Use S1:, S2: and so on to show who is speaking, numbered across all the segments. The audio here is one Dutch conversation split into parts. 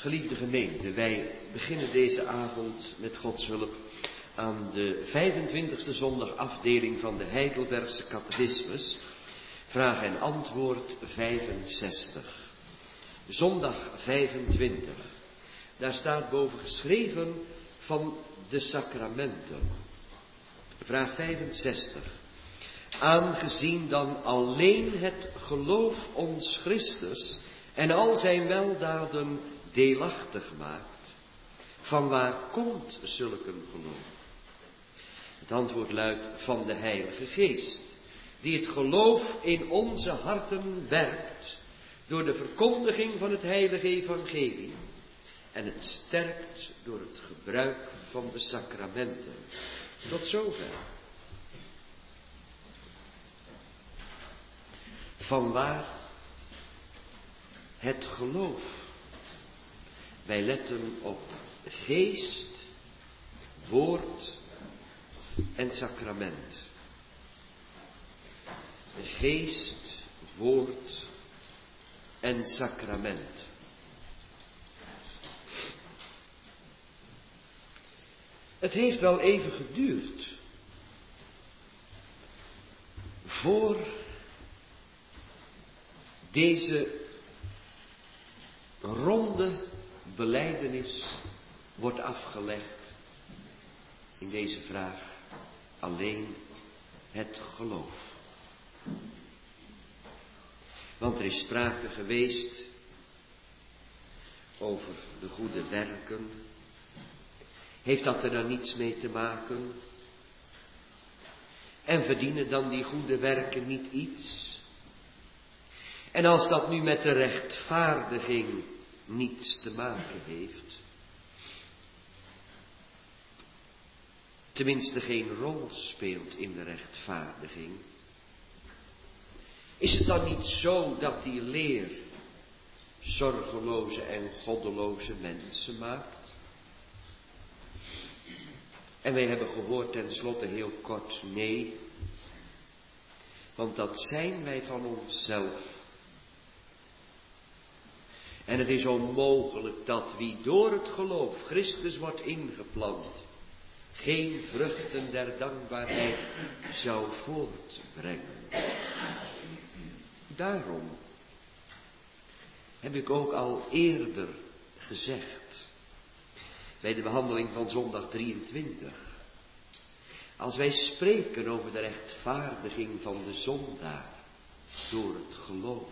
S1: Geliefde gemeente, wij beginnen deze avond met Gods hulp aan de 25e zondag afdeling van de Heidelbergse Catechismus, vraag en antwoord 65. Zondag 25, daar staat boven geschreven van de sacramenten. Vraag 65. Aangezien dan alleen het geloof ons Christus en al zijn weldaden deelachtig maakt, van waar komt zulk een geloof? Het antwoord luidt van de Heilige Geest, die het geloof in onze harten werkt door de verkondiging van het heilige evangelie en het sterkt door het gebruik van de sacramenten. Tot zover. Vanwaar het geloof. Wij letten op geest, woord en sacrament. Geest, woord en sacrament. Het heeft wel even geduurd voor deze ronde belijdenis wordt afgelegd in deze vraag alleen het geloof. Want er is sprake geweest over de goede werken. Heeft dat er dan niets mee te maken? En verdienen dan die goede werken niet iets? En als dat nu met de rechtvaardiging niets te maken heeft, tenminste geen rol speelt in de rechtvaardiging, is het dan niet zo dat die leer zorgeloze en goddeloze mensen maakt? En wij hebben gehoord tenslotte heel kort nee, want dat zijn wij van onszelf. En het is onmogelijk dat wie door het geloof Christus wordt ingeplant, geen vruchten der dankbaarheid zou voortbrengen. Daarom heb ik ook al eerder gezegd, bij de behandeling van zondag 23, als wij spreken over de rechtvaardiging van de zondaar door het geloof,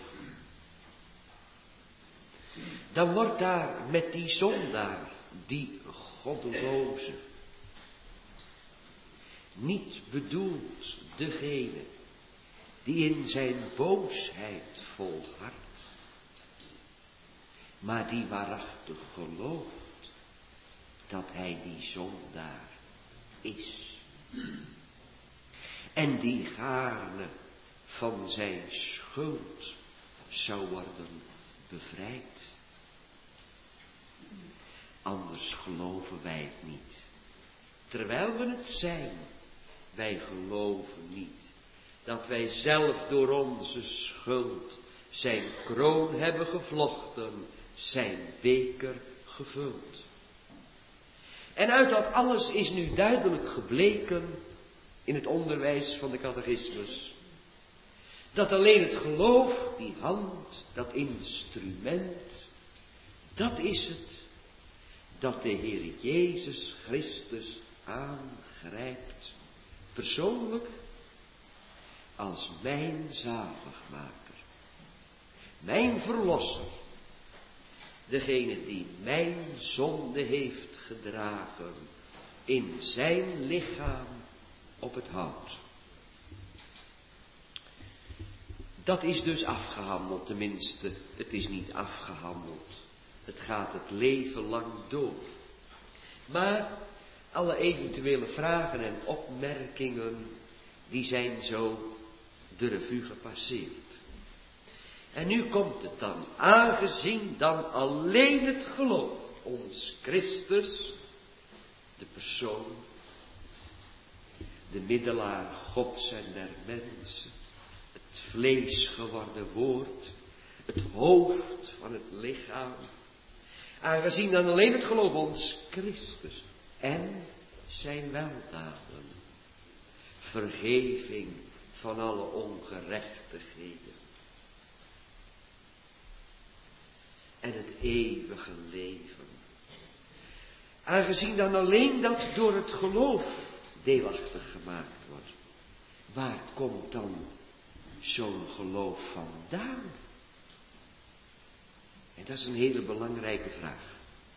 S1: dan wordt daar met die zondaar, die goddeloze, niet bedoeld degene die in zijn boosheid volhardt, maar die waarachtig gelooft dat hij die zondaar is. En die gaarne van zijn schuld zou worden bevrijd. Anders geloven wij het niet. Terwijl we het zijn, wij geloven niet dat wij zelf door onze schuld zijn kroon hebben gevlochten, zijn beker gevuld. En uit dat alles is nu duidelijk gebleken in het onderwijs van de catechismus, dat alleen het geloof, die hand, dat instrument, dat is het dat de Heer Jezus Christus aangrijpt, persoonlijk, als mijn zaligmaker, mijn verlosser, degene die mijn zonde heeft gedragen in zijn lichaam op het hout. Dat is dus afgehandeld, tenminste, het is niet afgehandeld. Het gaat het leven lang door. Maar alle eventuele vragen en opmerkingen, die zijn zo de revue gepasseerd. En nu komt het dan, aangezien dan alleen het geloof ons Christus, de persoon, de middelaar Gods en der mensen, het vlees geworden woord, het hoofd van het lichaam, Aangezien dan alleen het geloof ons Christus en zijn weldaden, vergeving van alle ongerechtigheden en het eeuwige leven. Aangezien dan alleen dat door het geloof deelachtig gemaakt wordt. Waar komt dan zo'n geloof vandaan? En dat is een hele belangrijke vraag.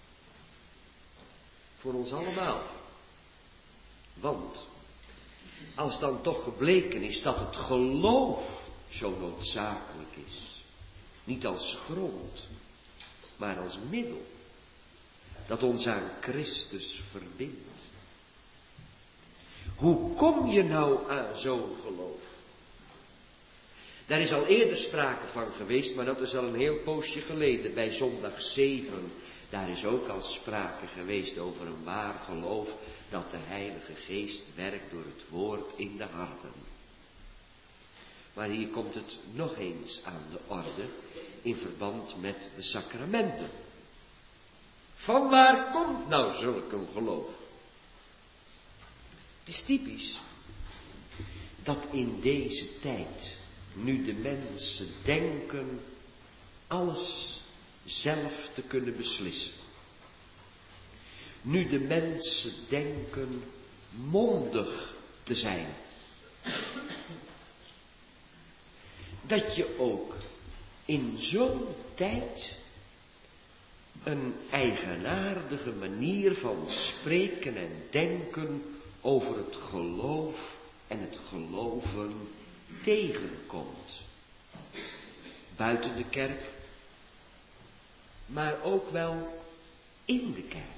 S1: Voor ons allemaal. Want als dan toch gebleken is dat het geloof zo noodzakelijk is, niet als grond, maar als middel, dat ons aan Christus verbindt. Hoe kom je nou aan zo'n geloof? Daar is al eerder sprake van geweest, maar dat is al een heel poosje geleden, bij zondag 7. Daar is ook al sprake geweest over een waar geloof, dat de Heilige Geest werkt door het woord in de harten. Maar hier komt het nog eens aan de orde, in verband met de sacramenten. Van waar komt nou zulk een geloof? Het is typisch dat in deze tijd, nu de mensen denken alles zelf te kunnen beslissen. Nu de mensen denken mondig te zijn. Dat je ook in zo'n tijd een eigenaardige manier van spreken en denken over het geloof en het geloven tegenkomt. Buiten de kerk, maar ook wel in de kerk.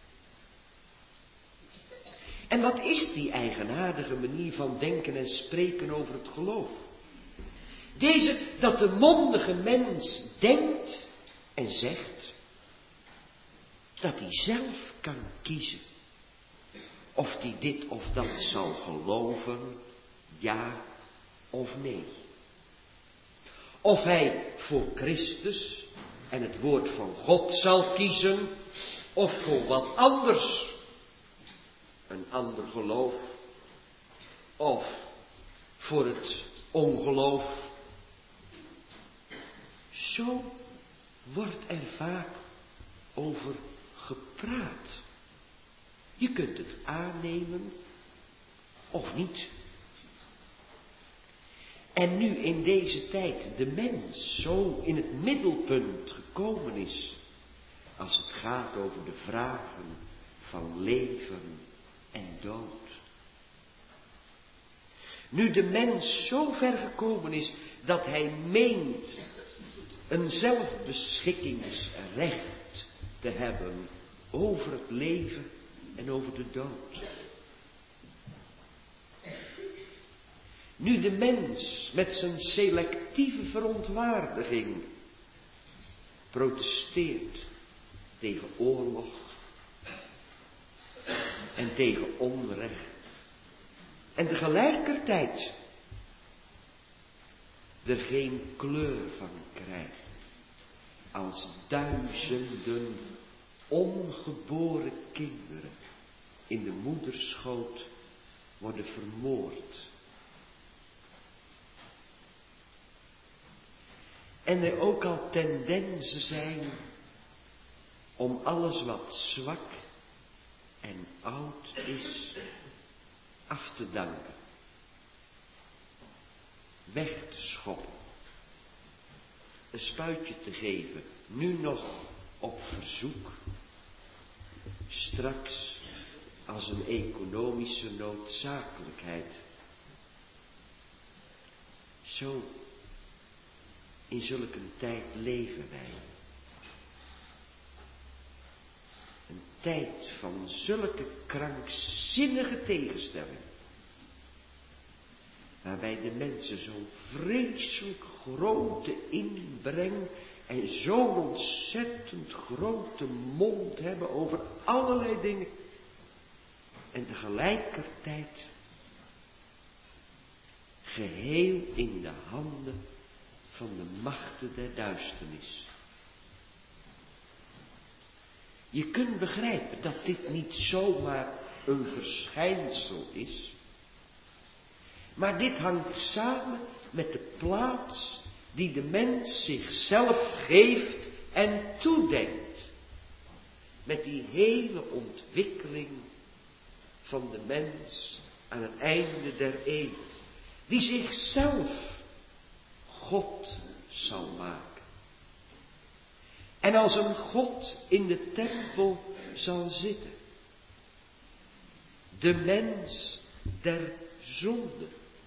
S1: En wat is die eigenaardige manier van denken en spreken over het geloof? Deze, dat de mondige mens denkt en zegt dat hij zelf kan kiezen of hij dit of dat zal geloven, ja of nee. Of hij voor Christus en het woord van God zal kiezen, of voor wat anders, een ander geloof, of voor het ongeloof. Zo wordt er vaak over gepraat. Je kunt het aannemen of niet. En nu in deze tijd de mens zo in het middelpunt gekomen is, als het gaat over de vragen van leven en dood. Nu de mens zo ver gekomen is dat hij meent een zelfbeschikkingsrecht te hebben over het leven en over de dood. Nu de mens met zijn selectieve verontwaardiging protesteert tegen oorlog en tegen onrecht en tegelijkertijd er geen kleur van krijgt als duizenden ongeboren kinderen in de moederschoot worden vermoord. En er ook al tendensen zijn om alles wat zwak en oud is af te danken, weg te schoppen, een spuitje te geven, nu nog op verzoek, straks als een economische noodzakelijkheid. Zo, in zulk een tijd leven wij. Een tijd van zulke krankzinnige tegenstelling. Waarbij de mensen zo'n vreselijk grote inbreng en zo'n ontzettend grote mond hebben over allerlei dingen. En tegelijkertijd geheel in de handen van de machten der duisternis. Je kunt begrijpen dat dit niet zomaar een verschijnsel is. Maar dit hangt samen met de plaats die de mens zichzelf geeft en toedenkt. Met die hele ontwikkeling van de mens aan het einde der eeuw. Die zichzelf God zal maken. En als een God in de tempel zal zitten. De mens der zonde.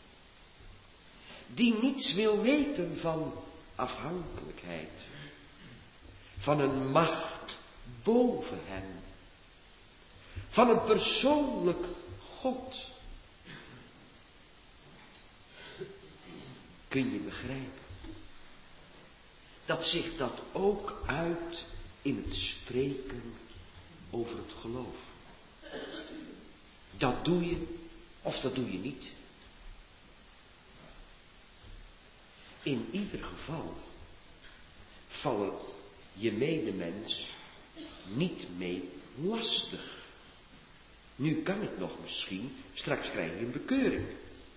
S1: Die niets wil weten van afhankelijkheid. Van een macht boven hem. Van een persoonlijk God. Kun je begrijpen? Dat zich dat ook uit in het spreken over het geloof. Dat doe je of dat doe je niet. In ieder geval vallen je medemens niet mee lastig. Nu kan het nog misschien, straks krijg je een bekeuring.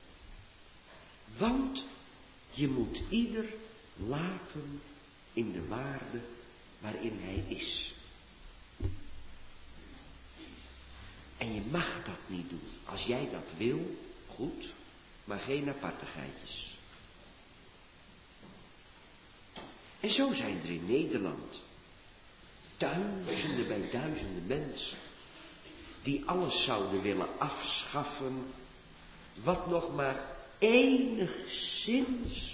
S1: Want je moet ieder laten in de waarde waarin hij is. En je mag dat niet doen. Als jij dat wil, goed, maar geen apartigheidjes. En zo zijn er in Nederland duizenden bij duizenden mensen die alles zouden willen afschaffen wat nog maar enigszins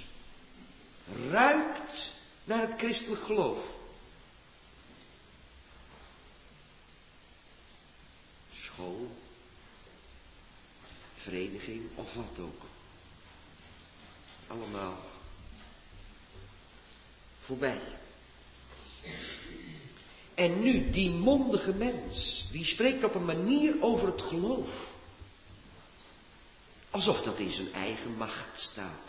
S1: ruikt naar het christelijk geloof. School, vereniging of wat ook. Allemaal voorbij. En nu, die mondige mens, die spreekt op een manier over het geloof. Alsof dat in zijn eigen macht staat.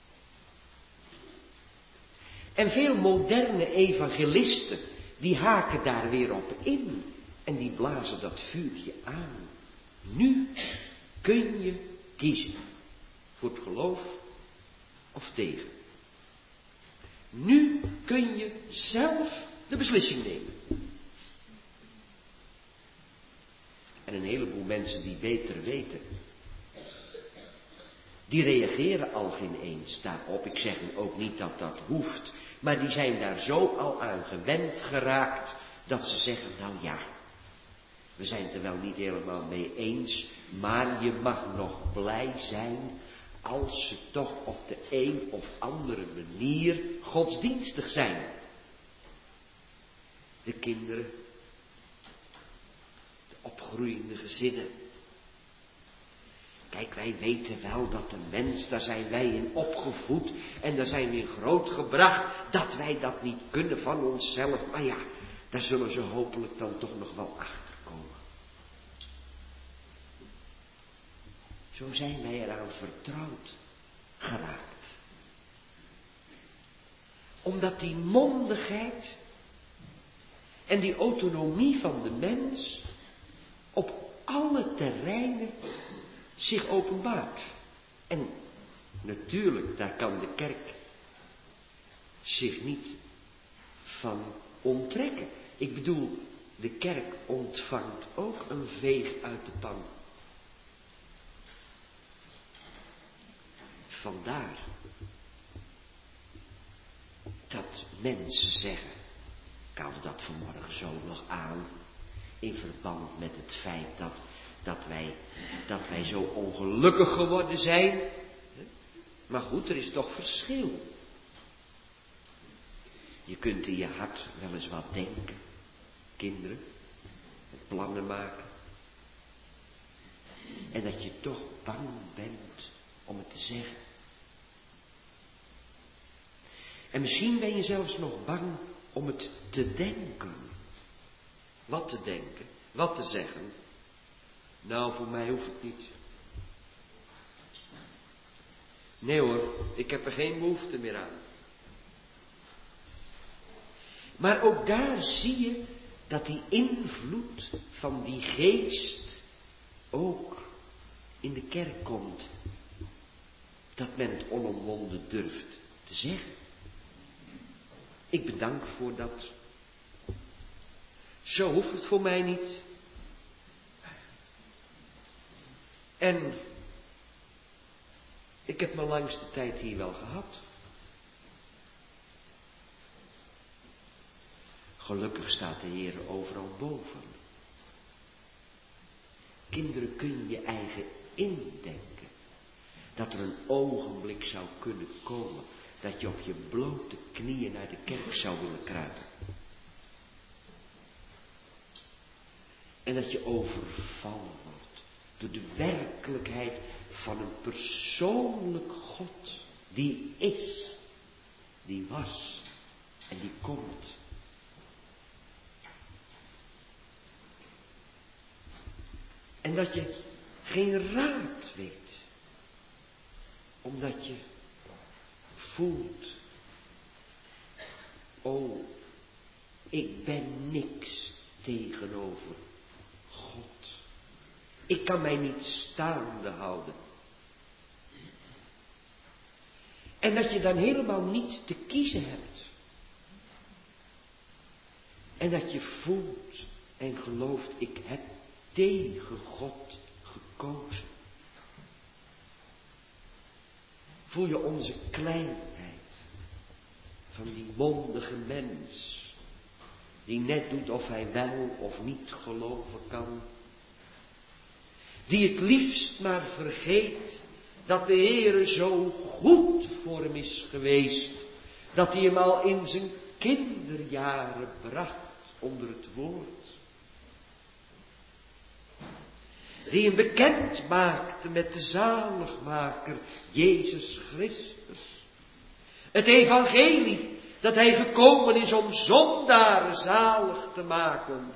S1: En veel moderne evangelisten, die haken daar weer op in. En die blazen dat vuurtje aan. Nu kun je kiezen. Voor het geloof of tegen. Nu kun je zelf de beslissing nemen. En een heleboel mensen die beter weten, die reageren al geen eens daarop. Ik zeg ook niet dat dat hoeft. Maar die zijn daar zo al aan gewend geraakt, dat ze zeggen, nou ja, we zijn het er wel niet helemaal mee eens, maar je mag nog blij zijn als ze toch op de een of andere manier godsdienstig zijn. De kinderen, de opgroeiende gezinnen. Kijk, wij weten wel dat de mens, daar zijn wij in opgevoed en daar zijn we in grootgebracht, dat wij dat niet kunnen van onszelf. Maar ja, daar zullen ze hopelijk dan toch nog wel achter komen. Zo zijn wij eraan vertrouwd geraakt. Omdat die mondigheid en die autonomie van de mens op alle terreinen zich openbaart. En natuurlijk, daar kan de kerk zich niet van onttrekken. Ik bedoel, de kerk ontvangt ook een veeg uit de pan. Vandaar dat mensen zeggen, ik haalde dat vanmorgen zo nog aan, in verband met het feit dat wij zo ongelukkig geworden zijn. Maar goed, er is toch verschil. Je kunt in je hart wel eens wat denken. Kinderen, plannen maken. En dat je toch bang bent om het te zeggen. En misschien ben je zelfs nog bang om het te denken. Wat te denken, wat te zeggen. Nou, voor mij hoeft het niet. Nee hoor, ik heb er geen behoefte meer aan. Maar ook daar zie je dat die invloed van die geest ook in de kerk komt. Dat men het onomwonden durft te zeggen. Ik bedank voor dat. Zo hoeft het voor mij niet. En ik heb mijn langste tijd hier wel gehad. Gelukkig staat de Heer overal boven. Kinderen, kun je je eigen indenken dat er een ogenblik zou kunnen komen dat je op je blote knieën naar de kerk zou willen kruipen. En dat je overvallen wordt door de werkelijkheid van een persoonlijk God die is, die was en die komt. En dat je geen raad weet, omdat je voelt, oh, ik ben niks tegenover God. Ik kan mij niet staande houden. En dat je dan helemaal niet te kiezen hebt. En dat je voelt en gelooft, ik heb tegen God gekozen. Voel je onze kleinheid van die mondige mens, die net doet of hij wel of niet geloven kan. Die het liefst maar vergeet dat de Heere zo goed voor hem is geweest, dat hij hem al in zijn kinderjaren bracht onder het woord. Die hem bekend maakte met de zaligmaker, Jezus Christus. Het evangelie, dat hij gekomen is om zondaren zalig te maken.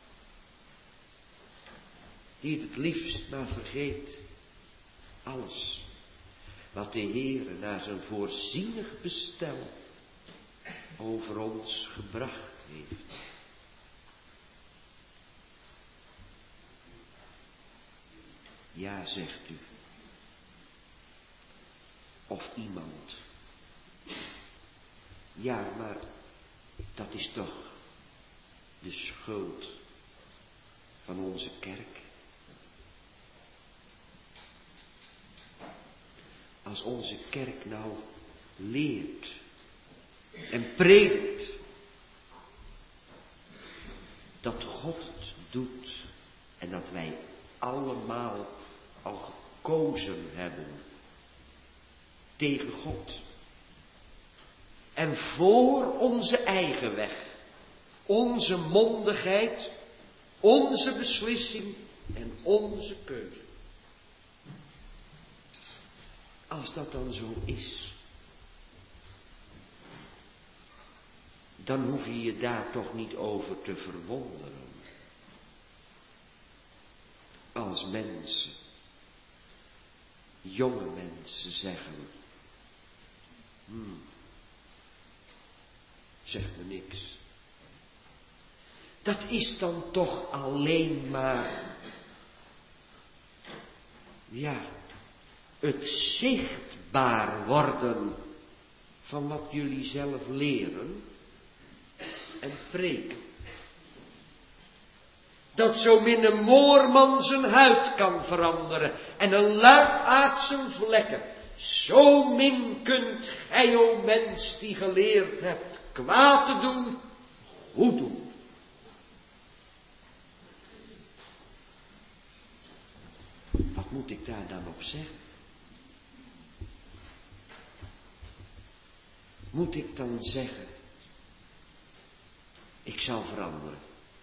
S1: Die het liefst maar vergeet alles wat de Heere naar zijn voorzienig bestel over ons gebracht heeft. Ja, zegt u. Of iemand. Ja, maar dat is toch de schuld van onze kerk. Als onze kerk nou leert en predikt dat God het doet en dat wij allemaal al gekozen hebben tegen God en voor onze eigen weg, onze mondigheid, onze beslissing en onze keuze. Als dat dan zo is, dan hoef je je daar toch niet over te verwonderen. Als mensen, jonge mensen zeggen, zegt me niks. Dat is dan toch alleen maar, ja, het zichtbaar worden van wat jullie zelf leren en preken. Dat zo min een moorman zijn huid kan veranderen en een luipaard zijn vlekken. Zo min kunt gij, o mens, die geleerd hebt kwaad te doen, goed doen. Wat moet ik daar dan op zeggen? Moet ik dan zeggen, ik zal veranderen.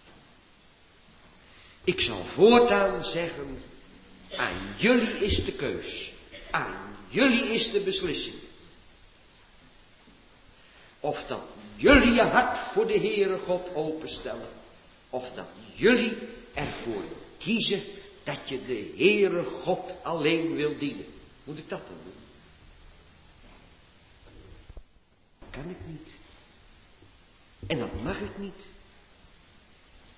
S1: Ik zal voortaan zeggen, aan jullie is de keus. Aan jullie is de beslissing. Of dat jullie je hart voor de Heere God openstellen. Of dat jullie ervoor kiezen dat je de Heere God alleen wil dienen. Moet ik dat dan doen? Kan ik niet. En dat mag ik niet.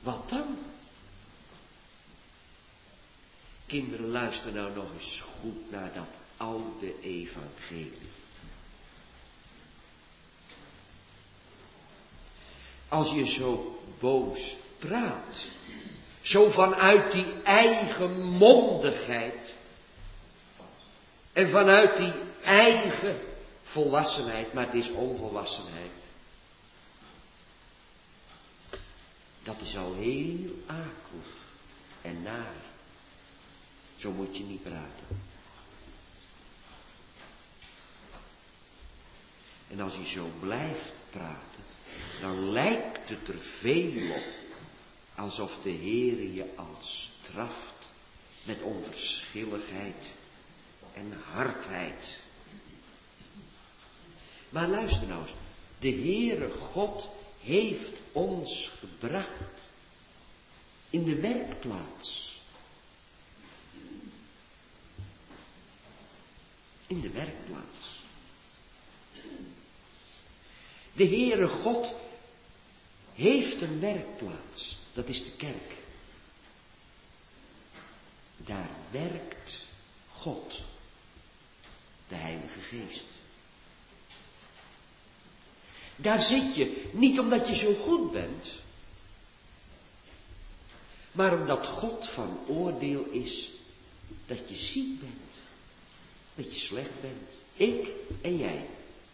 S1: Wat dan? Kinderen, luister nou nog eens goed naar dat oude evangelie. Als je zo boos praat, zo vanuit die eigen mondigheid en vanuit die eigen volwassenheid, maar het is onvolwassenheid. Dat is al heel akelig en naar. Zo moet je niet praten. En als je zo blijft praten, dan lijkt het er veel op alsof de Heere je al straft met onverschilligheid en hardheid. Maar luister nou eens, de Heere God heeft ons gebracht in de werkplaats. In de werkplaats. De Heere God heeft een werkplaats. Dat is de kerk. Daar werkt God, de Heilige Geest. Daar zit je niet omdat je zo goed bent, maar omdat God van oordeel is dat je ziek bent, dat je slecht bent. Ik en jij.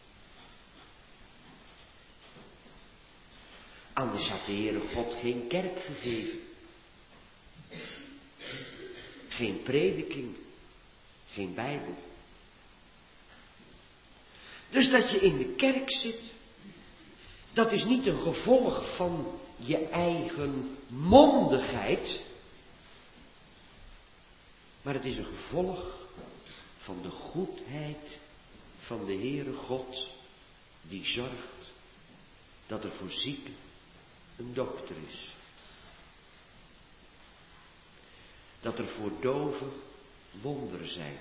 S1: Anders had de Heere God geen kerk gegeven. Geen prediking. Geen Bijbel. Dus dat je in de kerk zit, dat is niet een gevolg van je eigen mondigheid, maar het is een gevolg van de goedheid van de Heere God, die zorgt dat er voor zieken een dokter is. Dat er voor doven wonderen zijn.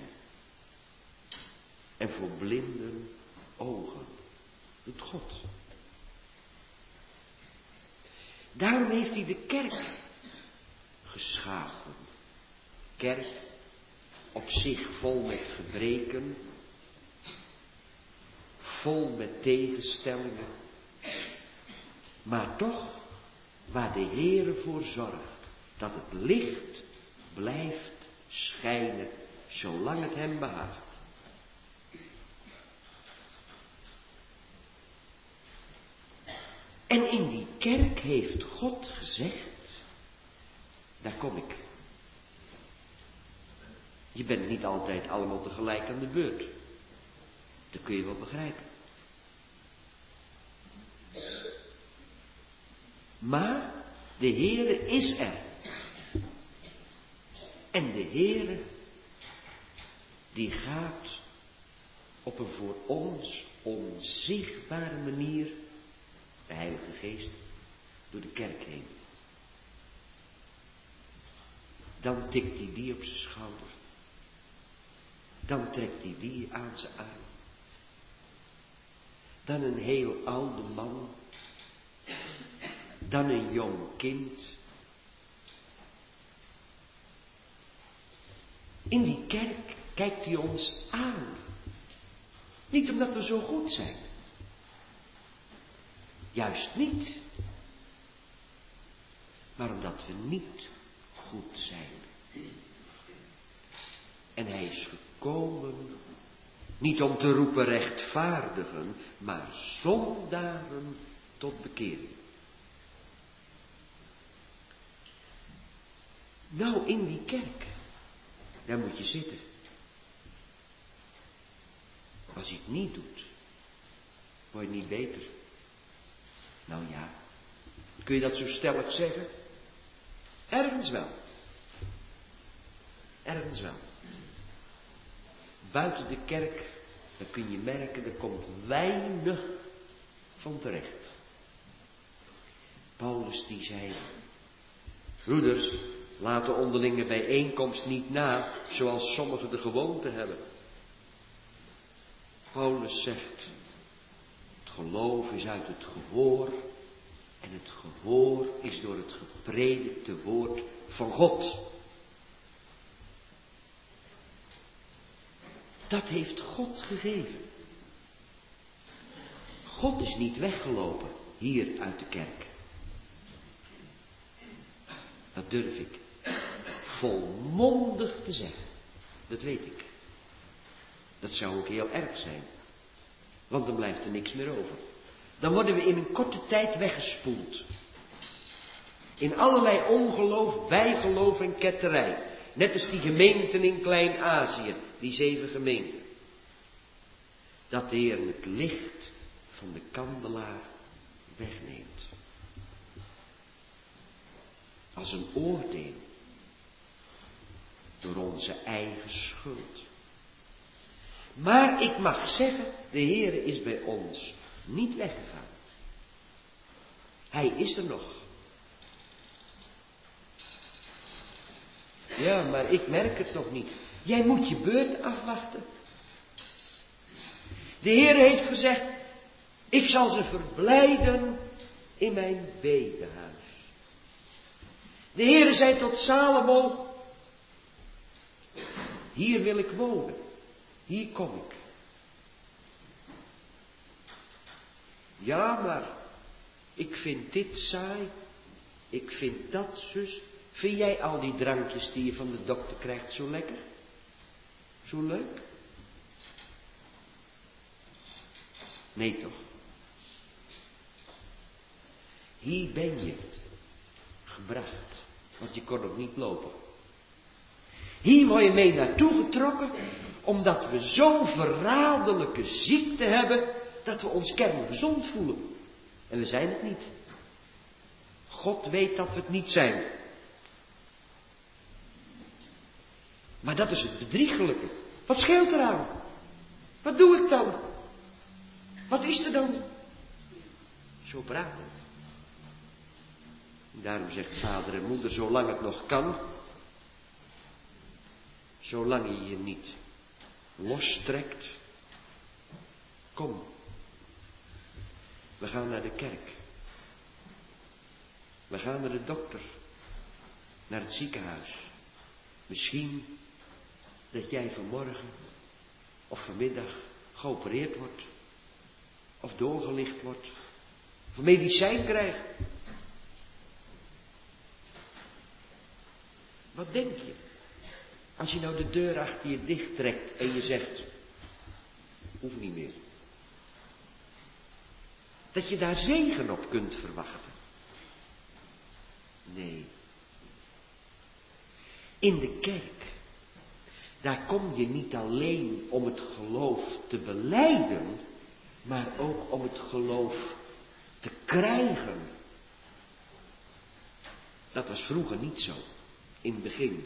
S1: En voor blinden ogen. Doet God. Daarom heeft hij de kerk geschapen. Kerk op zich vol met gebreken. Vol met tegenstellingen. Maar toch waar de Heere voor zorgt dat het licht blijft schijnen zolang het hem behaagt. En in die kerk heeft God gezegd, daar kom ik. Je bent niet altijd allemaal tegelijk aan de beurt. Dat kun je wel begrijpen. Maar de Heere is er. En de Heere, die gaat op een voor ons onzichtbare manier, de Heilige Geest, door de kerk heen. Dan tikt hij die op zijn schouder. Dan trekt hij die aan zijn arm. Dan een heel oude man. Dan een jong kind. In die kerk kijkt hij ons aan. Niet omdat we zo goed zijn. Juist niet. Maar omdat we niet goed zijn. En hij is gekomen niet om te roepen rechtvaardigen, maar zondaren tot bekering. Nou, in die kerk, daar moet je zitten. Als je het niet doet, word je niet beter. Nou ja, kun je dat zo stellig zeggen? Ergens wel. Ergens wel. Buiten de kerk, dan kun je merken, er komt weinig van terecht. Paulus die zei, broeders, laat de onderlinge bijeenkomst niet na, zoals sommigen de gewoonte hebben. Paulus zegt, het geloof is uit het gehoor en het gehoor is is door het gepredikte woord van God. Dat heeft God gegeven. God is niet weggelopen hier uit de kerk. Dat durf ik volmondig te zeggen. Dat weet ik. Dat zou ook heel erg zijn. Want dan blijft er niks meer over. Dan worden we in een korte tijd weggespoeld. In allerlei ongeloof, bijgeloof en ketterij. Net als die gemeenten in Klein-Azië, die 7 gemeenten. Dat de Heer het licht van de kandelaar wegneemt. Als een oordeel. Door onze eigen schuld. Maar ik mag zeggen, de Heer is bij ons niet weggegaan. Hij is er nog. Ja, maar ik merk het nog niet. Jij moet je beurt afwachten. De Heer heeft gezegd, ik zal ze verblijden in mijn bedehuis. De Heer zei tot Salomo, hier wil ik wonen. Hier kom ik. Ja, maar ik vind dit saai. Ik vind dat zus. Vind jij al die drankjes die je van de dokter krijgt zo lekker? Zo leuk? Nee toch? Hier ben je gebracht, want je kon nog niet lopen. Hier word je mee naartoe getrokken, omdat we zo'n verraderlijke ziekte hebben, dat we ons kerngezond voelen. En we zijn het niet. God weet dat we het niet zijn. Maar dat is het bedriegelijke. Wat scheelt eraan? Wat doe ik dan? Wat is er dan? Zo praten. Daarom zegt vader en moeder, zolang het nog kan, zolang je je niet lostrekt, kom. We gaan naar de kerk. We gaan naar de dokter. Naar het ziekenhuis. Misschien dat jij vanmorgen of vanmiddag geopereerd wordt. Of doorgelicht wordt. Of medicijn krijgt. Wat denk je? Als je nou de deur achter je dicht trekt en je zegt, hoeft niet meer. Dat je daar zegen op kunt verwachten. Nee. In de kerk, daar kom je niet alleen om het geloof te belijden, maar ook om het geloof te krijgen. Dat was vroeger niet zo, in het begin.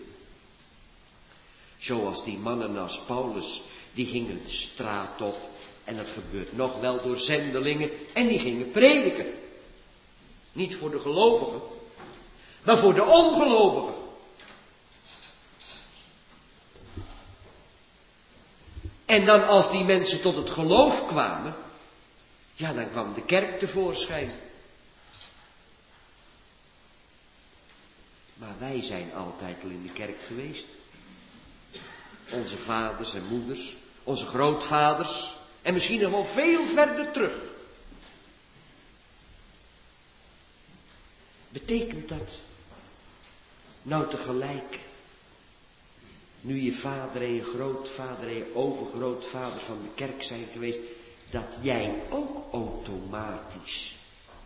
S1: Zoals die mannen als Paulus, die gingen de straat op, en dat gebeurt nog wel door zendelingen, en die gingen prediken. Niet voor de gelovigen, maar voor de ongelovigen. En dan als die mensen tot het geloof kwamen, ja, dan kwam de kerk tevoorschijn. Maar wij zijn altijd al in de kerk geweest. Onze vaders en moeders, onze grootvaders en misschien nog wel veel verder terug. Betekent dat nou tegelijk, nu je vader en je grootvader en je overgrootvader van de kerk zijn geweest, dat jij ook automatisch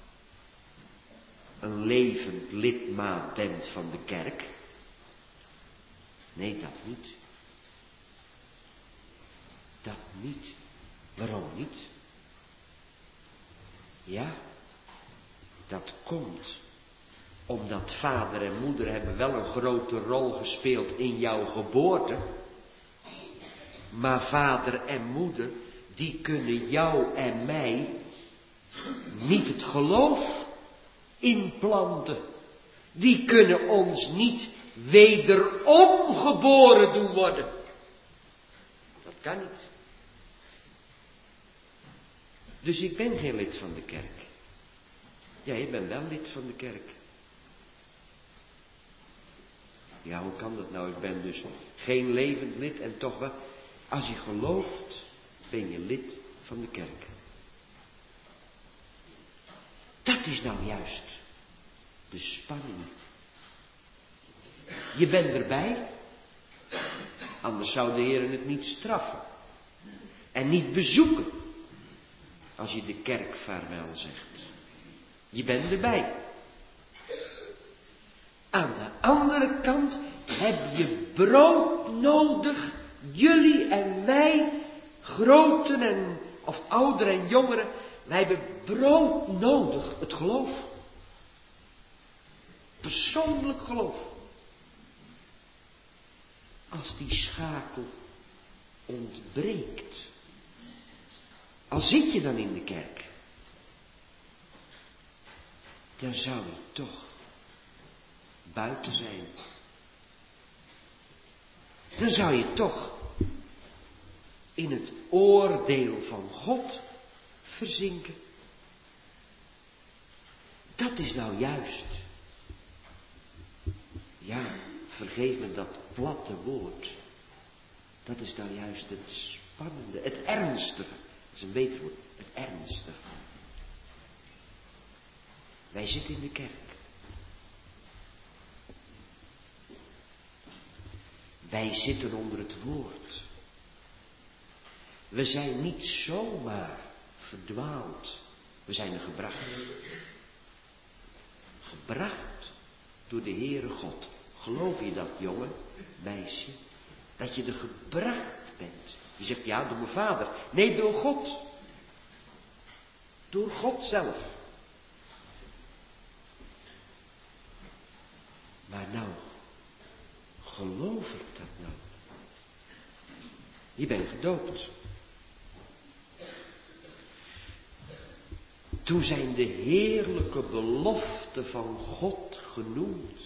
S1: een levend lidmaat bent van de kerk? Nee, dat niet. Dat niet. Waarom niet? Ja, dat komt omdat vader en moeder hebben wel een grote rol gespeeld in jouw geboorte. Maar vader en moeder, die kunnen jou en mij niet het geloof inplanten. Die kunnen ons niet wederom geboren doen worden. Dat kan niet. Dus ik ben geen lid van de kerk. Ja, je bent wel lid van de kerk. Ja, hoe kan dat nou? Ik ben dus geen levend lid en toch wel. Als je gelooft, ben je lid van de kerk. Dat is nou juist de spanning. Je bent erbij, anders zou de Heer het niet straffen. En niet bezoeken, als je de kerk vaarwel zegt. Je bent erbij. Aan de andere kant heb je brood nodig, jullie en wij, groten of ouderen en jongeren, wij hebben brood nodig, het geloof. Persoonlijk geloof. Als die schakel ontbreekt, al zit je dan in de kerk, dan zou je toch buiten zijn. Dan zou je toch in het oordeel van God verzinken. Dat is nou juist, ja, vergeef me dat platte woord, dat is nou juist het spannende, het ernstige. Dat is een beter woord, het ernstige. Wij zitten in de kerk. Wij zitten onder het woord. We zijn niet zomaar verdwaald. We zijn er gebracht. Gebracht door de Heere God. Geloof je dat, jongen, meisje? Dat je er gebracht bent. Je zegt, ja, door mijn vader. Nee, door God. Door God zelf. Maar nou, geloof ik dat nou? Je bent gedoopt. Toen zijn de heerlijke beloften van God genoemd.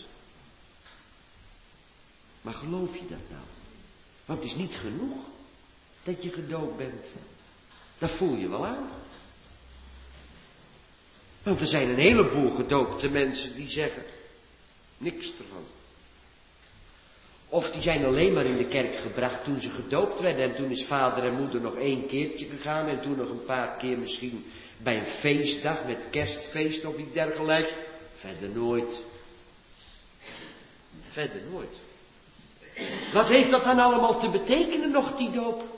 S1: Maar geloof je dat nou? Want het is niet genoeg dat je gedoopt bent. Dat voel je wel aan. Want er zijn een heleboel gedoopte mensen die zeggen niks ervan. Of die zijn alleen maar in de kerk gebracht toen ze gedoopt werden. En toen is vader en moeder nog 1 keertje gegaan. En toen nog een paar keer misschien bij een feestdag met kerstfeest of iets dergelijks. Verder nooit. Verder nooit. Wat heeft dat dan allemaal te betekenen nog, die doop?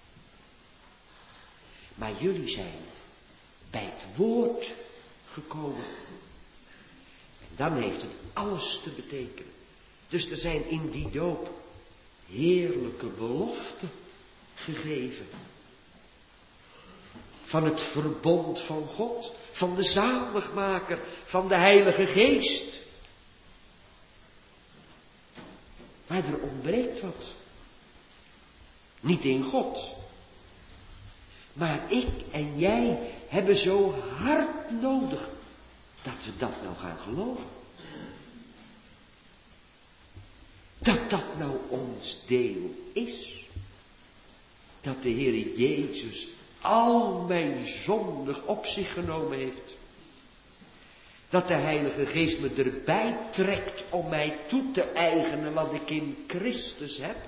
S1: Maar jullie zijn bij het woord gekomen. En dan heeft het alles te betekenen. Dus er zijn in die doop heerlijke beloften gegeven. Van het verbond van God, van de zaligmaker, van de Heilige Geest. Maar er ontbreekt wat. Niet in God. Maar ik en jij hebben zo hard nodig dat we dat nou gaan geloven. Dat dat nou ons deel is. Dat de Heer Jezus al mijn zonden op zich genomen heeft. Dat de Heilige Geest me erbij trekt om mij toe te eigenen wat ik in Christus heb.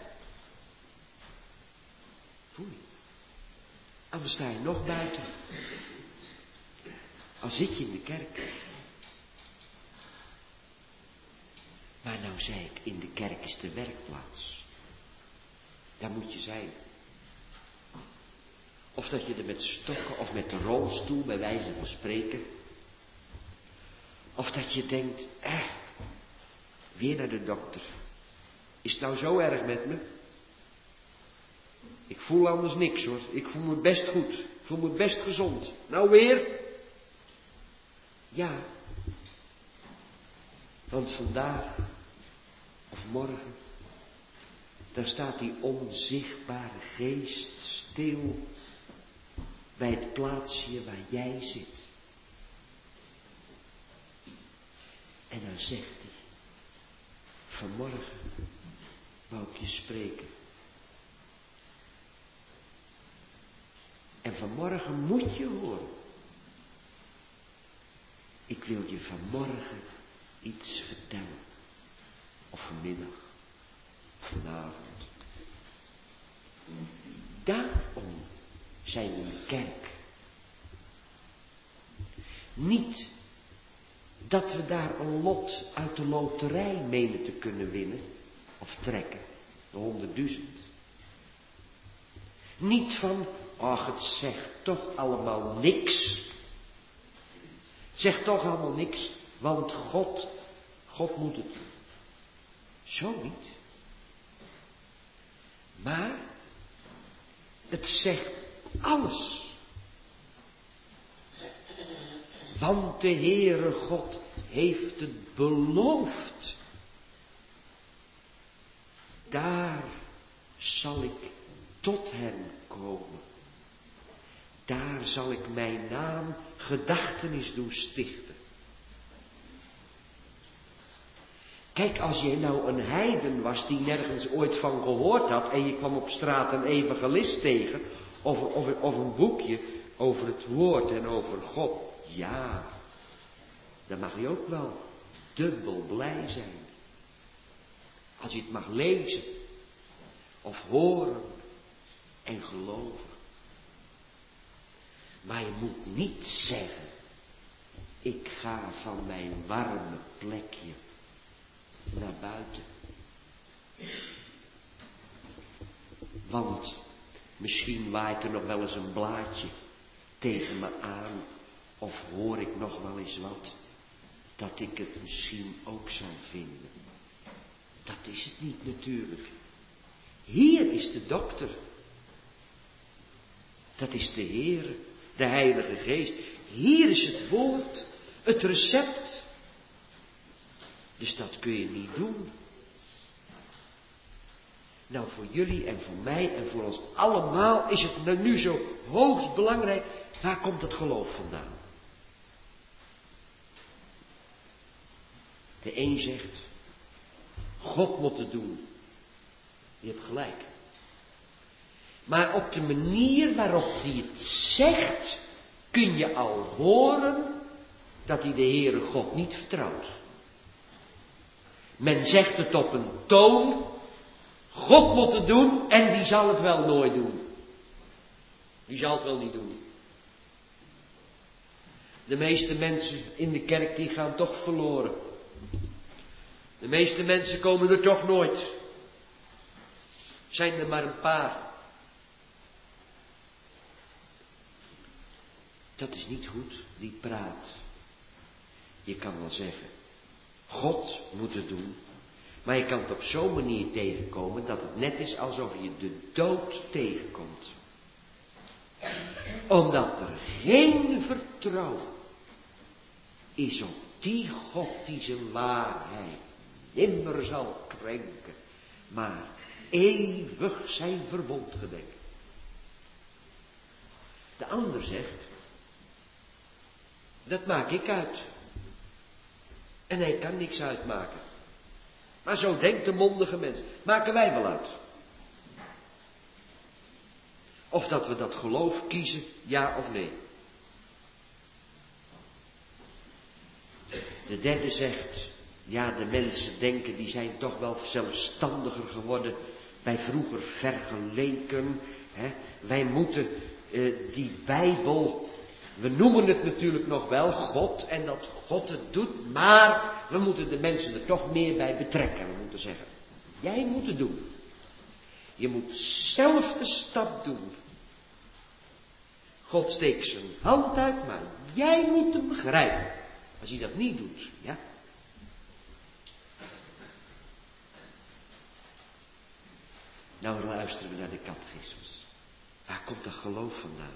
S1: Voel je? Anders sta je nog buiten. Al zit je in de kerk. Maar nou zei ik, in de kerk is de werkplaats. Daar moet je zijn. Of dat je er met stokken of met de rolstoel bij wijze van spreken. Of dat je denkt, weer naar de dokter. Is het nou zo erg met me? Ik voel anders niks hoor. Ik voel me best goed. Ik voel me best gezond. Nou weer? Ja. Want vandaag of morgen, daar staat die onzichtbare geest stil bij het plaatsje waar jij zit. En dan zegt hij, vanmorgen wou ik je spreken. En vanmorgen moet je horen. Ik wil je vanmorgen iets vertellen. Of vanmiddag. vanavond. Daarom zijn we in de kerk. Niet dat we daar een lot uit de loterij menen te kunnen winnen of trekken, de 100.000. Niet van, ach, het zegt toch allemaal niks. Het zegt toch allemaal niks, want God moet het. Zo niet. Maar het zegt alles. Want de Heere God heeft het beloofd. Daar zal ik tot hen komen. Daar zal ik mijn naam gedachtenis doen stichten. Kijk, als jij nou een heiden was die nergens ooit van gehoord had en je kwam op straat een evangelist tegen of een boekje over het woord en over God. Ja, dan mag je ook wel dubbel blij zijn. Als je het mag lezen of horen en geloven. Maar je moet niet zeggen, ik ga van mijn warme plekje naar buiten. Want misschien waait er nog wel eens een blaadje tegen me aan. Of hoor ik nog wel eens wat. Dat ik het misschien ook zou vinden. Dat is het niet natuurlijk. Hier is de dokter. Dat is de Heere, de Heilige Geest. Hier is het woord, het recept. Dus dat kun je niet doen. Nou, voor jullie en voor mij en voor ons allemaal is het nu zo hoogst belangrijk. Waar komt het geloof vandaan? De een zegt, God moet het doen. Je hebt gelijk. Maar op de manier waarop hij het zegt, kun je al horen dat hij de Heere God niet vertrouwt. Men zegt het op een toon, God moet het doen en die zal het wel nooit doen. Die zal het wel niet doen. De meeste mensen in de kerk die gaan toch verloren. De meeste mensen komen er toch nooit. Zijn er maar een paar. Dat is niet goed, die praat. Je kan wel zeggen, God moet het doen. Maar je kan het op zo'n manier tegenkomen dat het net is alsof je de dood tegenkomt. Omdat er geen vertrouwen is op die God die zijn waarheid nimmer zal krenken, maar eeuwig zijn verbond gedenkt. De ander zegt, dat maak ik uit. En hij kan niks uitmaken. Maar zo denkt de mondige mens. Maken wij wel uit. Of dat we dat geloof kiezen, ja of nee. De derde zegt, ja, de mensen denken, die zijn toch wel zelfstandiger geworden bij vroeger vergeleken. Hè? Wij moeten die Bijbel, we noemen het natuurlijk nog wel God en dat God het doet, maar we moeten de mensen er toch meer bij betrekken. We moeten zeggen, jij moet het doen. Je moet zelf de stap doen. God steekt zijn hand uit, maar jij moet hem begrijpen. Als hij dat niet doet, ja. Nou luisteren we naar de catechismus. Waar komt dat geloof vandaan?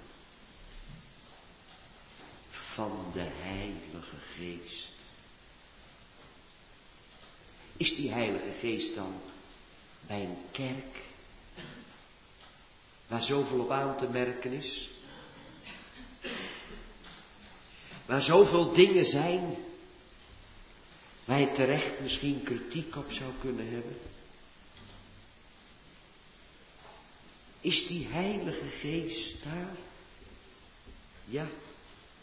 S1: Van de Heilige Geest. Is die Heilige Geest dan bij een kerk waar zoveel op aan te merken is? Waar zoveel dingen zijn waar je terecht misschien kritiek op zou kunnen hebben? Is die Heilige Geest daar? Ja.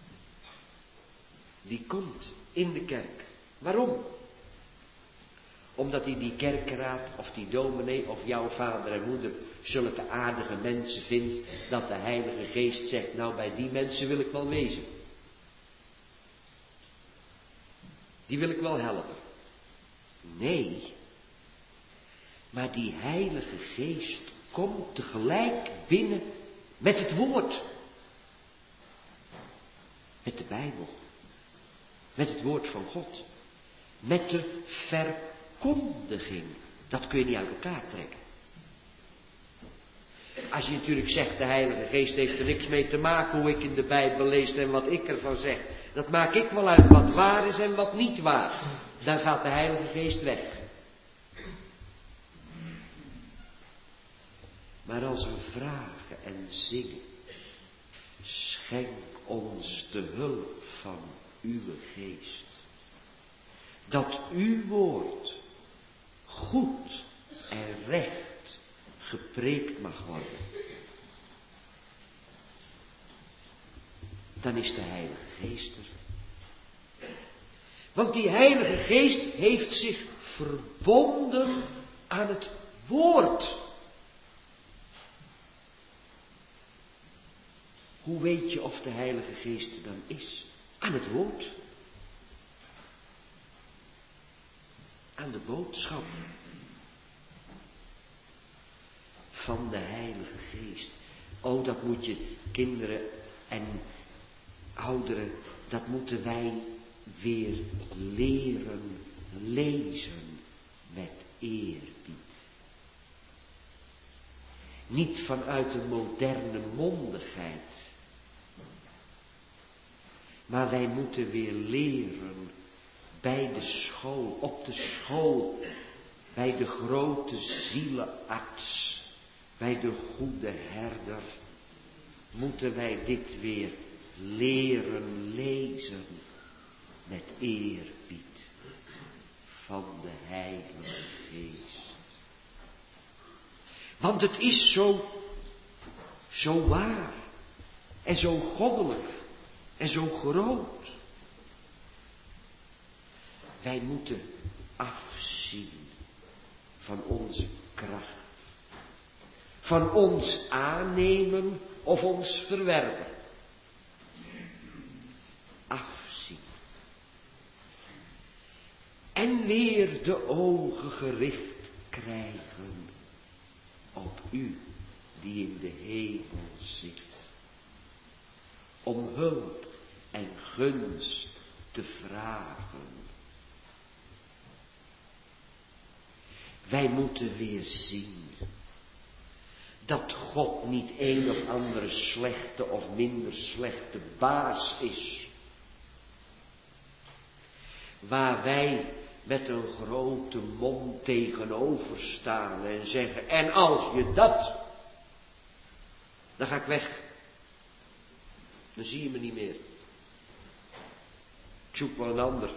S1: Die komt in de kerk. Waarom? omdat hij die kerkraad of die dominee of jouw vader en moeder zulke aardige mensen vindt, dat de Heilige Geest zegt, nou bij die mensen wil ik wel wezen. Die wil ik wel helpen. Nee, maar die Heilige Geest komt tegelijk binnen met het woord. Met de Bijbel. Met het woord van God. Met de verkondiging. Dat kun je niet uit elkaar trekken. Als je natuurlijk zegt, de Heilige Geest heeft er niks mee te maken hoe ik in de Bijbel lees en wat ik ervan zeg. Dat maak ik wel uit wat waar is en wat niet waar. Dan gaat de Heilige Geest weg. Maar als we vragen en zingen, schenk ons de hulp van uw Geest. Dat uw woord goed en recht gepreekt mag worden. Dan is de Heilige Geest er. Want die Heilige Geest heeft zich verbonden aan het woord. Hoe weet je of de Heilige Geest er dan is? Aan het woord. Aan de boodschap van de Heilige Geest. Oh, dat moet je, kinderen en ouderen, dat moeten wij weer leren lezen met eerbied. Niet vanuit een moderne mondigheid. Maar wij moeten weer leren bij de school, op de school, bij de grote zielenarts, bij de goede herder, moeten wij dit weer leren lezen met eerbied van de Heilige Geest. Want het is zo waar en zo goddelijk en zo groot. Wij moeten afzien van onze kracht, van ons aannemen of ons verwerpen. Afzien. En weer de ogen gericht krijgen op u die in de hemel zit. Om hulp en gunst te vragen. Wij moeten weer zien dat God niet een of andere slechte of minder slechte baas is. Waar wij met een grote mond tegenover staan en zeggen, en als je dat, dan ga ik weg. Dan zie je me niet meer. Ik zoek wel een ander.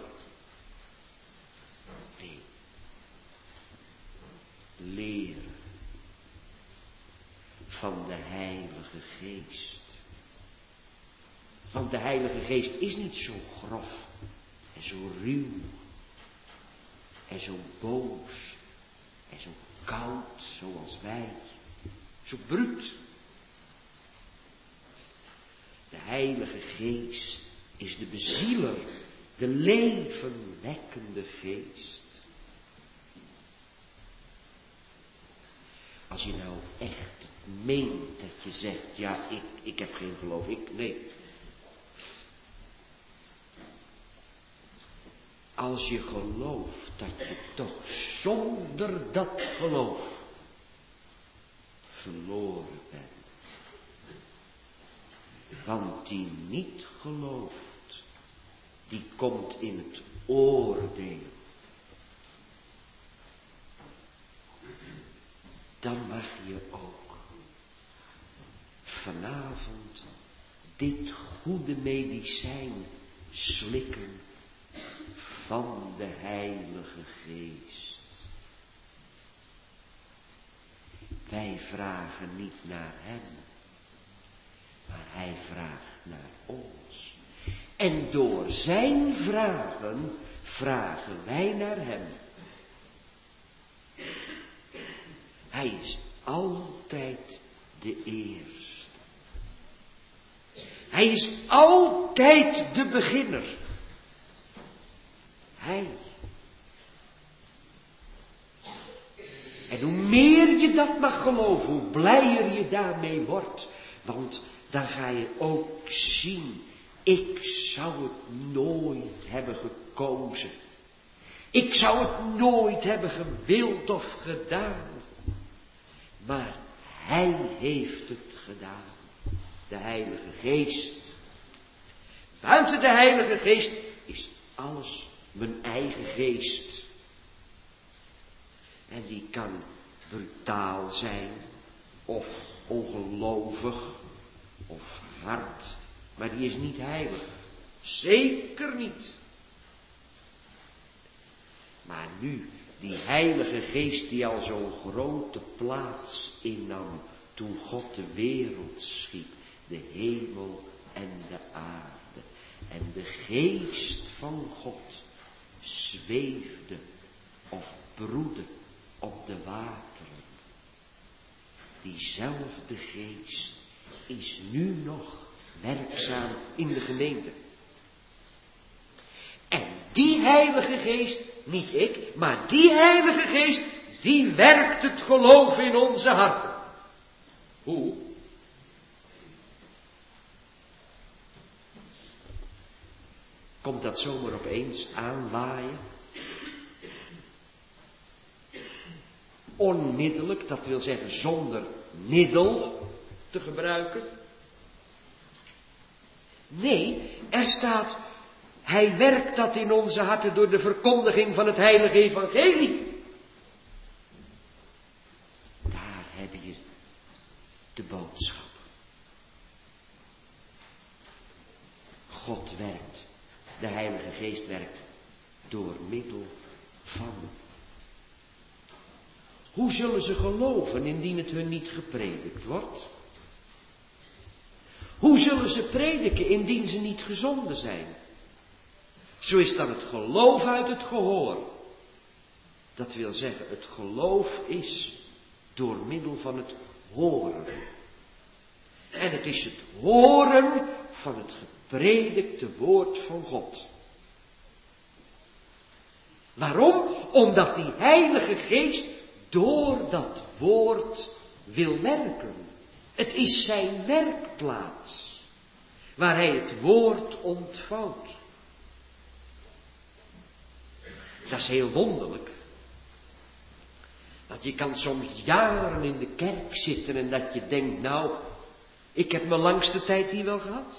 S1: Nee. Leren van de Heilige Geest. Want de Heilige Geest is niet zo grof en zo ruw en zo boos en zo koud zoals wij. Zo bruut. De Heilige Geest is de bezieler, de levenwekkende Geest. Als je nou echt meent dat je zegt, ja, ik heb geen geloof, nee. Als je gelooft dat je toch zonder dat geloof verloren bent. Want die niet gelooft, die komt in het oordeel. Dan mag je ook vanavond dit goede medicijn slikken van de Heilige Geest. Wij vragen niet naar hem, maar hij vraagt naar ons. En door zijn vragen, vragen wij naar hem. Hij is altijd de eerste. Hij is altijd de beginner. Hij. En hoe meer je dat mag geloven, hoe blijer je daarmee wordt. Want dan ga je ook zien, ik zou het nooit hebben gekozen. Ik zou het nooit hebben gewild of gedaan. Maar Hij heeft het gedaan. De Heilige Geest. Buiten de Heilige Geest is alles mijn eigen geest. En die kan brutaal zijn, of ongelovig, of hard, maar die is niet heilig. Zeker niet. Maar nu, die Heilige Geest die al zo'n grote plaats innam, toen God de wereld schiep, de hemel en de aarde. En de Geest van God zweefde of broedde op de wateren. Diezelfde Geest is nu nog werkzaam in de gemeente. En die Heilige Geest, niet ik, maar die Heilige Geest, die werkt het geloof in onze harten. Hoe? Komt dat zomaar opeens aanwaaien? Onmiddellijk, dat wil zeggen zonder middel te gebruiken? Nee, er staat, Hij werkt dat in onze harten door de verkondiging van het heilige evangelie. Daar heb je de boodschap. God werkt, de Heilige Geest werkt door middel van. Hoe zullen ze geloven indien het hun niet gepredikt wordt? Hoe zullen ze prediken indien ze niet gezonden zijn? Zo is dan het geloof uit het gehoor. Dat wil zeggen, het geloof is door middel van het horen. En het is het horen van het gepredikte woord van God. Waarom? Omdat die Heilige Geest door dat woord wil werken. Het is zijn werkplaats, waar hij het woord ontvouwt. Dat is heel wonderlijk. Dat je kan soms jaren in de kerk zitten en dat je denkt, nou, ik heb mijn langste tijd hier wel gehad.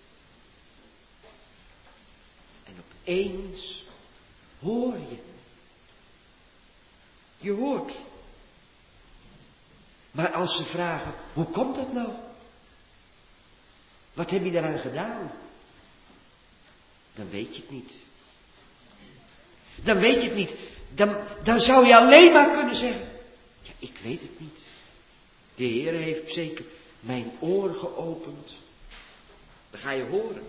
S1: En opeens hoor je. Je hoort. Maar als ze vragen, hoe komt dat nou? Wat heb je daaraan gedaan? Dan weet je het niet. Dan weet je het niet. Dan zou je alleen maar kunnen zeggen, ja, ik weet het niet. De Heer heeft zeker mijn oor geopend. Dan ga je horen.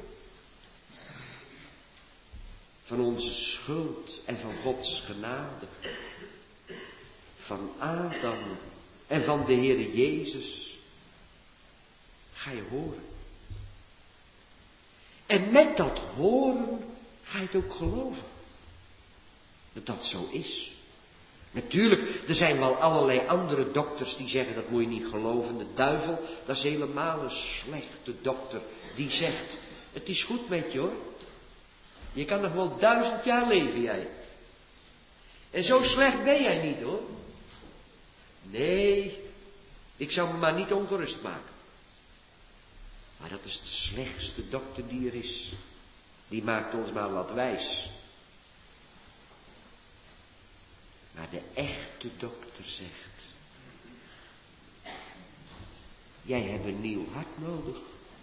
S1: Van onze schuld en van Gods genade. Van Adam en van de Heere Jezus. Ga je horen. En met dat horen ga je het ook geloven. Dat dat zo is. Natuurlijk, er zijn wel allerlei andere dokters die zeggen dat moet je niet geloven. De duivel, dat is helemaal een slechte dokter. Die zegt, het is goed met je hoor. Je kan nog wel 1000 jaar leven jij. En zo slecht ben jij niet hoor. Nee, ik zou me maar niet ongerust maken. Maar dat is de slechtste dokter die er is. Die maakt ons maar wat wijs. Maar de echte dokter zegt, jij hebt een nieuw hart nodig.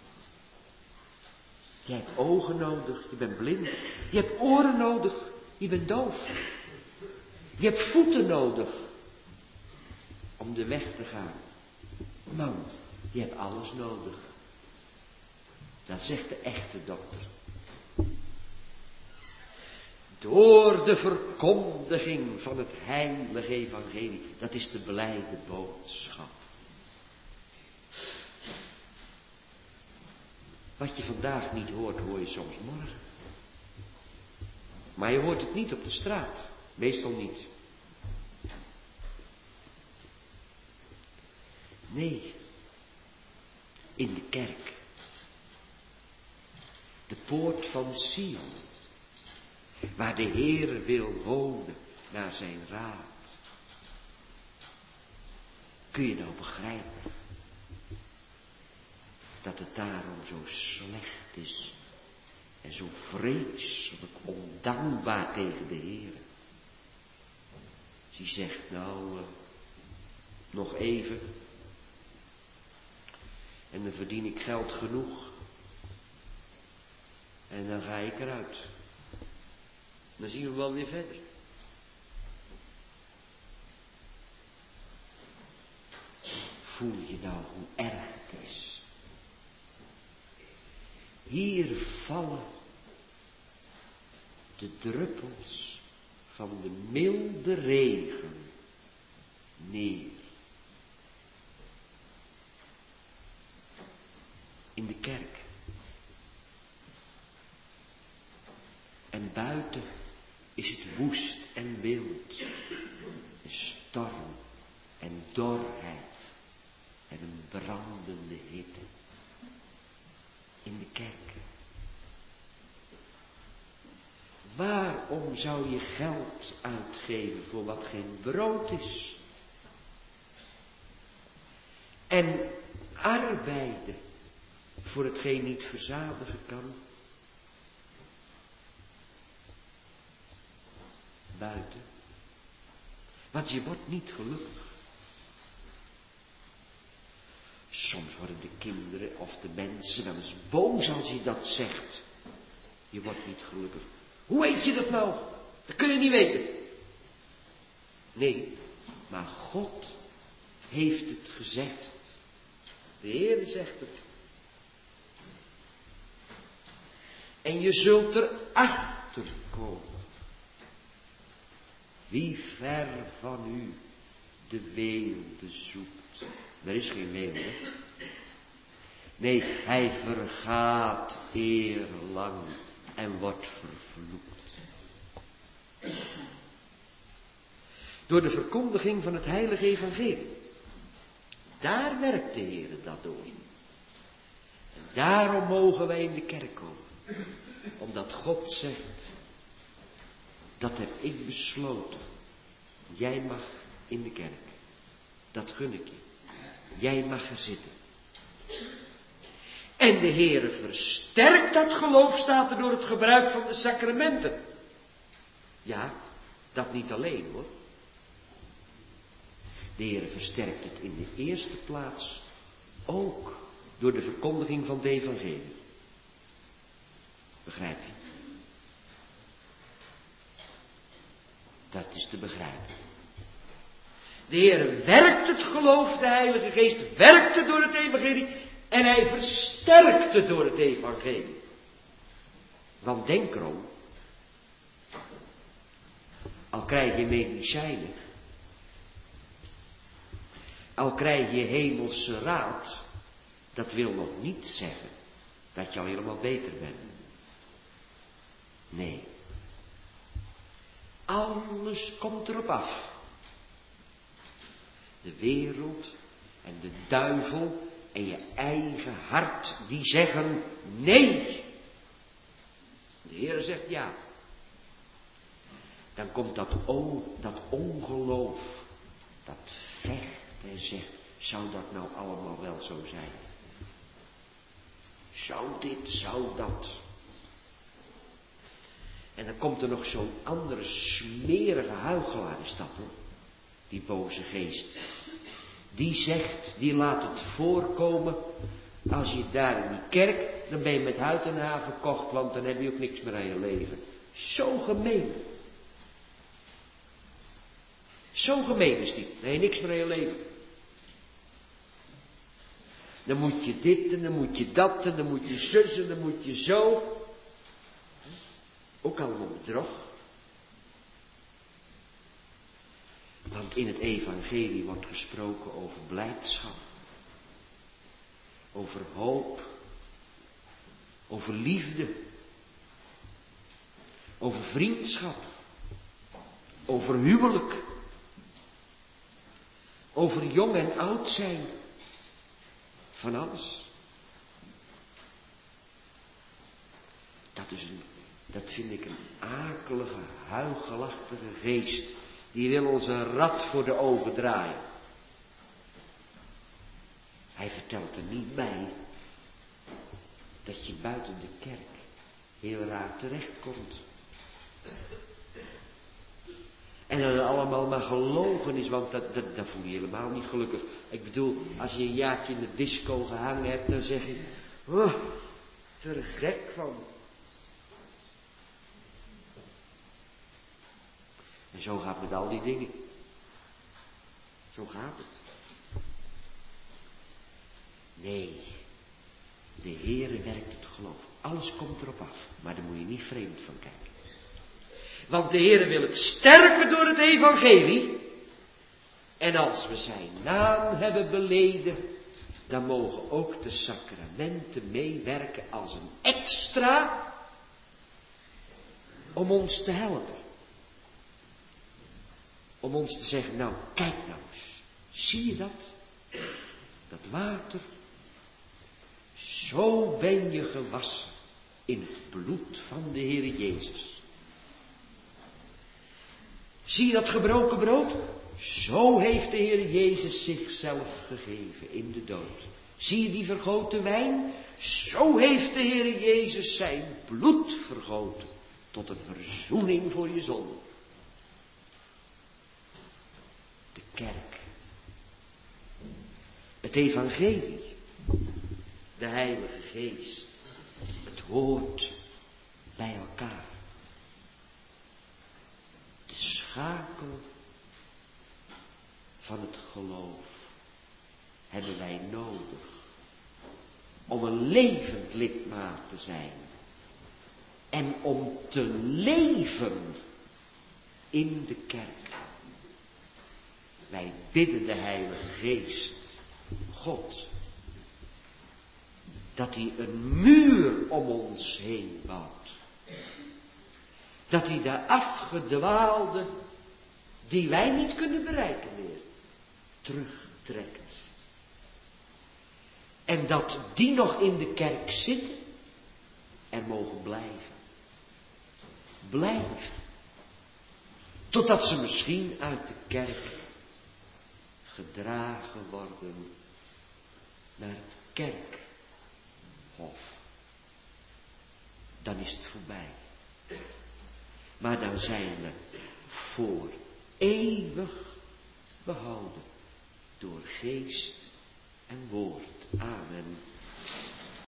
S1: Je hebt ogen nodig, je bent blind. Je hebt oren nodig, je bent doof. Je hebt voeten nodig om de weg te gaan. Man, je hebt alles nodig. Dat zegt de echte dokter. door de verkondiging van het heilige evangelie. Dat is de blijde boodschap. Wat je vandaag niet hoort, hoor je soms morgen. Maar je hoort het niet op de straat. Meestal niet. Nee. In de kerk. De poort van Sion. Waar de Heer wil wonen naar zijn raad. Kun je nou begrijpen dat het daarom zo slecht is en zo vreselijk ondankbaar tegen de Heer? Die zegt nou, nog even en dan verdien ik geld genoeg en dan ga ik eruit. Dan zien we wel weer verder. Voel je nou hoe erg het is? Hier vallen de druppels van de milde regen neer. In de kerk. En buiten is het woest en wild. Een storm en dorheid en een brandende hitte. In de kerk. Waarom zou je geld uitgeven voor wat geen brood is? En arbeiden voor hetgeen niet verzadigen kan? Buiten. Want je wordt niet gelukkig. Soms worden de kinderen of de mensen wel eens boos als je dat zegt. Je wordt niet gelukkig. Hoe weet je dat nou? Dat kun je niet weten. Nee, maar God heeft het gezegd. De Heer zegt het. En je zult erachter komen. Wie ver van u de weelde zoekt. Er is geen weelde. Nee, hij vergaat eerlang en wordt vervloekt. Door de verkondiging van het heilige evangelie. Daar werkt de Heer dat door. En daarom mogen wij in de kerk komen. Omdat God zegt, dat heb ik besloten. Jij mag in de kerk. Dat gun ik je. Jij mag er zitten. En de Heere versterkt dat geloof, staat er, door het gebruik van de sacramenten. Ja, dat niet alleen hoor. De Heere versterkt het in de eerste plaats ook door de verkondiging van het evangelie. Begrijp je? Dat is te begrijpen. De Heer werkt het geloof, de Heilige Geest werkt het door het evangelie en hij versterkt het door het evangelie. Want denk erom, al krijg je medicijnen, al krijg je hemelse raad, dat wil nog niet zeggen dat je al helemaal beter bent. Nee. Alles komt erop af. De wereld en de duivel en je eigen hart die zeggen nee. De Heer zegt ja. Dan komt dat ongeloof, dat vecht en zegt, zou dat nou allemaal wel zo zijn? Zou dit, zou dat? En dan komt er nog zo'n andere smerige huichelaar, is dat hoor. Die boze geest. Die zegt, die laat het voorkomen. Als je daar in die kerk, dan ben je met huid en haar verkocht, want dan heb je ook niks meer aan je leven. Zo gemeen. Zo gemeen is die. Dan heb je niks meer aan je leven. Dan moet je dit en dan moet je dat en dan moet je zus en dan moet je zo. Ook allemaal bedrog. Want in het evangelie wordt gesproken over blijdschap, over hoop, over liefde, over vriendschap, over huwelijk, over jong en oud zijn, van alles. Dat vind ik een akelige, huichelachtige geest. Die wil ons een rad voor de ogen draaien. Hij vertelt er niet bij dat je buiten de kerk heel raar terechtkomt. En dat het allemaal maar gelogen is, want dat voel je helemaal niet gelukkig. Ik bedoel, als je een jaartje in de disco gehangen hebt, dan zeg je, oh, er gek van. En zo gaat het met al die dingen. Zo gaat het. Nee, de Heere werkt het geloof. Alles komt erop af, maar daar moet je niet vreemd van kijken. Want de Heere wil het sterken door het evangelie. En als we zijn naam hebben beleden, dan mogen ook de sacramenten meewerken als een extra om ons te helpen. Om ons te zeggen, nou kijk nou eens, zie je dat? Dat water, zo ben je gewassen in het bloed van de Heer Jezus. Zie je dat gebroken brood? Zo heeft de Heer Jezus zichzelf gegeven in de dood. Zie je die vergoten wijn? Zo heeft de Heer Jezus zijn bloed vergoten tot een verzoening voor je zonde. De kerk. Het evangelie. De Heilige Geest. Het hoort bij elkaar. De schakel van het geloof hebben wij nodig om een levend lidmaat te zijn en om te leven in de kerk. Wij bidden de Heilige Geest, God, dat hij een muur om ons heen bouwt. Dat hij de afgedwaalde, die wij niet kunnen bereiken meer, terugtrekt. En dat die nog in de kerk zitten, er mogen blijven. Blijven. Totdat ze misschien uit de kerk gedragen worden naar het kerkhof. Dan is het voorbij. Maar dan zijn we voor eeuwig behouden door geest en woord. Amen.